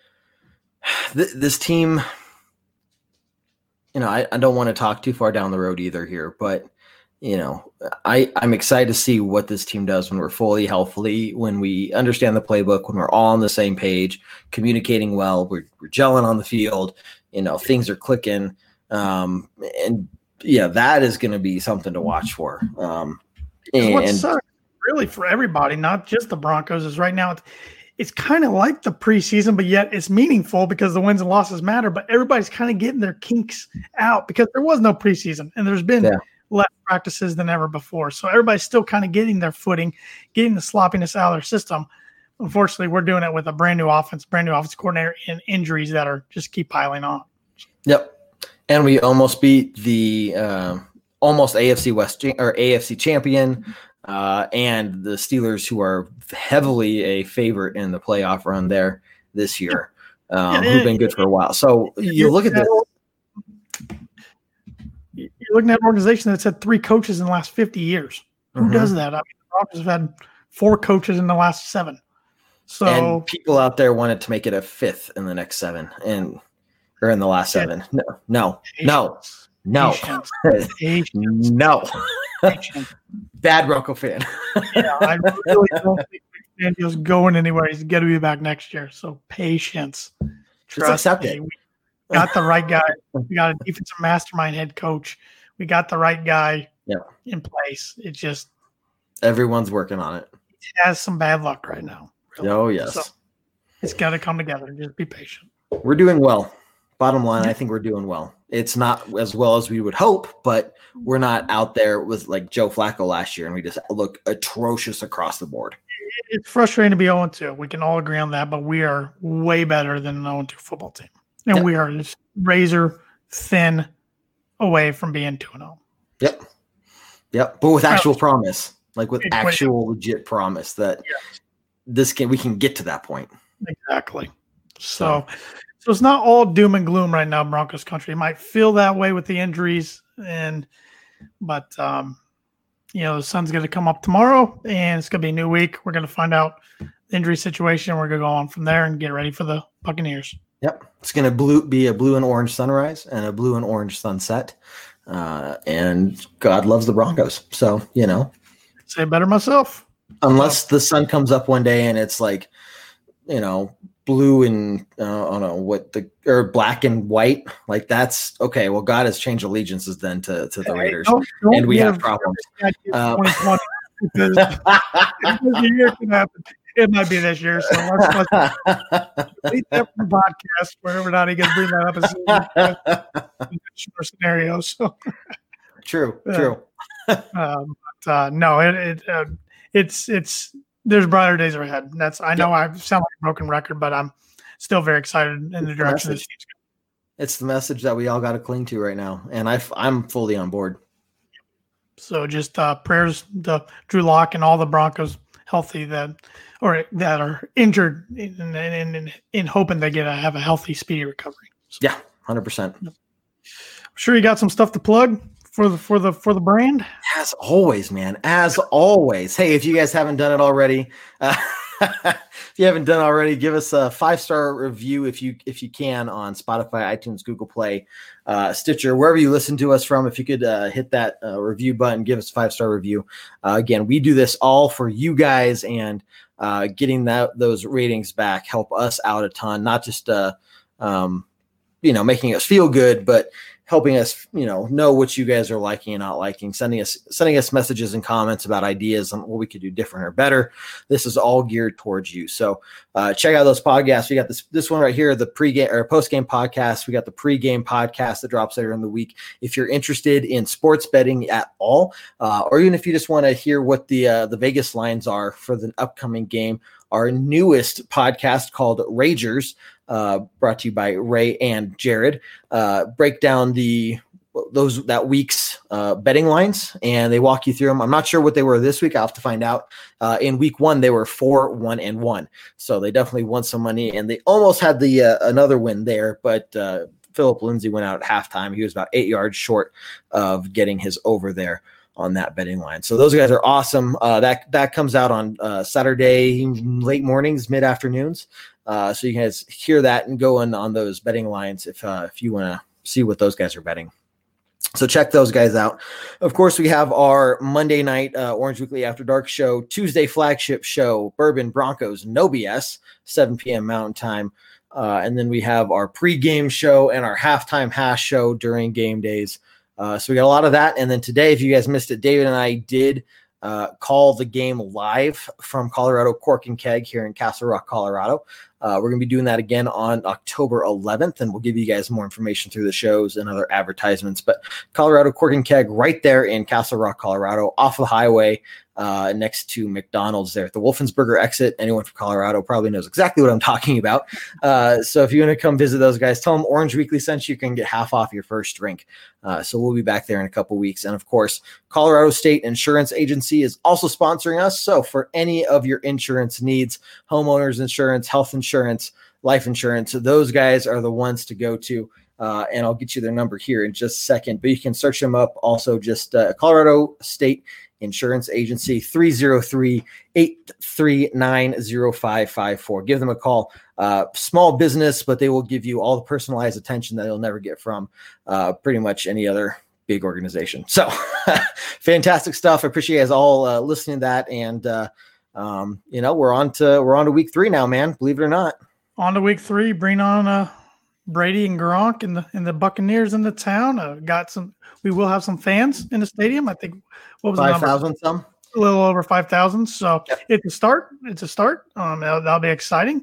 th- this team. You know, I, I don't want to talk too far down the road either here, but, you know, I, I'm excited to see what this team does when we're fully healthy, when we understand the playbook, when we're all on the same page, communicating well, we're, we're gelling on the field, you know, things are clicking. Um, and, yeah, that is going to be something to watch for. Um, and, what sucks really for everybody, not just the Broncos, is right now it's, it's kind of like the preseason, but yet it's meaningful because the wins and losses matter. But everybody's kind of getting their kinks out because there was no preseason and there's been yeah. less practices than ever before. So everybody's still kind of getting their footing, getting the sloppiness out of their system. Unfortunately, we're doing it with a brand new offense, brand new offense coordinator, and injuries that are just keep piling on. Yep. And we almost beat the uh, almost A F C West or A F C champion. Uh, and the Steelers, who are heavily a favorite in the playoff run there this year, um, who've been good for a while. So you look at this. You're looking at an organization that's had three coaches in the last fifty years. Who mm-hmm. does that? I mean, the Broncos have had four coaches in the last seven. So and people out there wanted to make it a fifth in the next seven, and or in the last seven. No, no, no, no, Patience. no. Patience. Bad Bronco fan. Yeah, I really don't think McDaniel's going anywhere. He's going to be back next year. So patience. Trust me. We got the right guy. We got a defensive mastermind head coach. We got the right guy yeah. in place. It just everyone's working on it. It has some bad luck right now. Really. Oh yes. So, It's got to come together. Just be patient. We're doing well. Bottom line, I think we're doing well. It's not as well as we would hope, but we're not out there with like Joe Flacco last year, and we just look atrocious across the board. It's frustrating to be oh and two. We can all agree on that, but we are way better than an oh and two football team. And yep. we are just razor thin away from being two and oh. Yep. Yep. But with actual promise, like with actual legit promise that yeah. this can, we can get to that point. Exactly. So, so, so it's not all doom and gloom right now, Broncos country. It might feel that way with the injuries, and but um, you know, the sun's going to come up tomorrow, and it's going to be a new week. We're going to find out the injury situation. We're going to go on from there and get ready for the Buccaneers. Yep, it's going to blue be a blue and orange sunrise and a blue and orange sunset, uh, and God loves the Broncos. So you know, say it better myself. Unless the sun comes up one day and it's like, you know, blue and uh, I don't know what the or black and white, like that's okay. Well, God has changed allegiances then to, to the hey, Raiders, don't, don't and we have problems. Um, because the year can happen. It might be this year, so let's, let's leave that from the podcast where we're not even going to bring that up as a scenario. So true, true. um, but, uh, no, it, it uh, it's it's. There's brighter days ahead. That's I know yep. I sound like a broken record, but I'm still very excited in the it's direction the this team's going. It's the message that we all got to cling to right now, and I I'm fully on board. So just uh, prayers to Drew Lock and all the Broncos healthy that or that are injured in in, in, in hoping they get a, have a healthy, speedy recovery. So, yeah, one hundred percent. I'm sure you got some stuff to plug for the for the for the brand. As always, man. As always. Hey, if you guys haven't done it already, uh, if you haven't done it already, give us a five star review if you if you can on Spotify, iTunes, Google Play, uh, Stitcher, wherever you listen to us from. If you could uh, hit that uh, review button, give us a five star review. Uh, again, we do this all for you guys, and uh, getting that those ratings back help us out a ton. Not just uh, um, you know making us feel good, but helping us, you know, know what you guys are liking and not liking, sending us sending us messages and comments about ideas on what we could do different or better. This is all geared towards you. So uh, check out those podcasts. We got this this one right here, the pregame or postgame podcast. We got the pregame podcast that drops later in the week. If you're interested in sports betting at all, uh, or even if you just want to hear what the uh, the Vegas lines are for the upcoming game, our newest podcast called Ragers, uh, brought to you by Ray and Jared, uh, break down the those that week's uh, betting lines, and they walk you through them. I'm not sure what they were this week. I'll have to find out. Uh, in week one, they were four, one, and one, so they definitely won some money, and they almost had the uh, another win there, but uh, Philip Lindsay went out at halftime. He was about eight yards short of getting his over there on that betting line. So those guys are awesome. Uh, that that comes out on uh, Saturday late mornings, mid afternoons. Uh, so you guys hear that and go in on those betting lines if uh, if you want to see what those guys are betting. So check those guys out. Of course, we have our Monday night uh, Orange Weekly After Dark show, Tuesday flagship show, Bourbon Broncos, no B S, seven p.m. Mountain Time. Uh, and then we have our pregame show and our halftime hash show during game days. Uh, so we got a lot of that. And then today, if you guys missed it, David and I did uh, call the game live from Colorado Cork and Keg here in Castle Rock, Colorado. Uh, we're going to be doing that again on October eleventh, and we'll give you guys more information through the shows and other advertisements. But Colorado Cork and Keg right there in Castle Rock, Colorado, off the highway uh, next to McDonald's there at the Wolfensberger exit. Anyone from Colorado probably knows exactly what I'm talking about. Uh, so if you want to come visit those guys, tell them Orange Weekly sent you. You can get half off your first drink. Uh, so we'll be back there in a couple weeks. And of course, Colorado State Insurance Agency is also sponsoring us. So for any of your insurance needs, homeowners insurance, health insurance, life insurance, those guys are the ones to go to. Uh, and I'll get you their number here in just a second, but you can search them up. Also just uh, Colorado State Insurance Agency, three oh three, eight three nine, oh five five four. Give them a call. Uh, small business, but they will give you all the personalized attention that you'll never get from uh, pretty much any other big organization. So fantastic stuff. I appreciate you guys all uh, listening to that. And, uh, um, you know, we're on to, we're on to week three now, man, believe it or not. On to week three, bring on uh, Brady and Gronk and the, and the Buccaneers in the town. Uh, got some, we will have some fans in the stadium. I think, what was five thousand some? A little over five thousand. So yep. It's a start. It's a start. Um, that'll, that'll be exciting.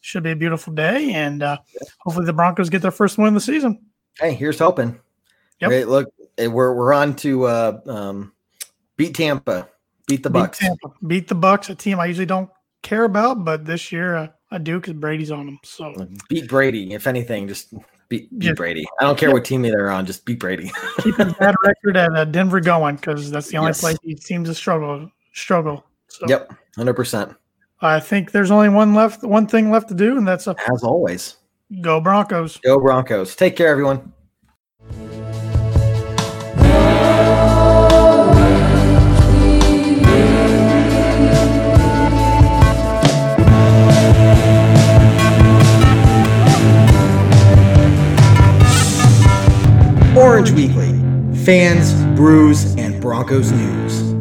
should be a beautiful day, and uh, hopefully the Broncos get their first win of the season. Hey, here's hoping. Yep. Right, look, we're we're on to uh, um, beat Tampa, beat the Bucks, beat, Tampa, beat the Bucks, a team I usually don't care about, but this year uh, I do because Brady's on them. So beat Brady, if anything, just beat, beat yeah. Brady. I don't care yep. what team they're on, just beat Brady. Keep his bad record at uh, Denver going because that's the only yes. place he seems to struggle. Struggle. So, yep, one hundred percent. I think there's only one left, one thing left to do, and that's a, as always. Go Broncos. Go Broncos. Take care, everyone. Orange Weekly. Fans, brews, and Broncos news.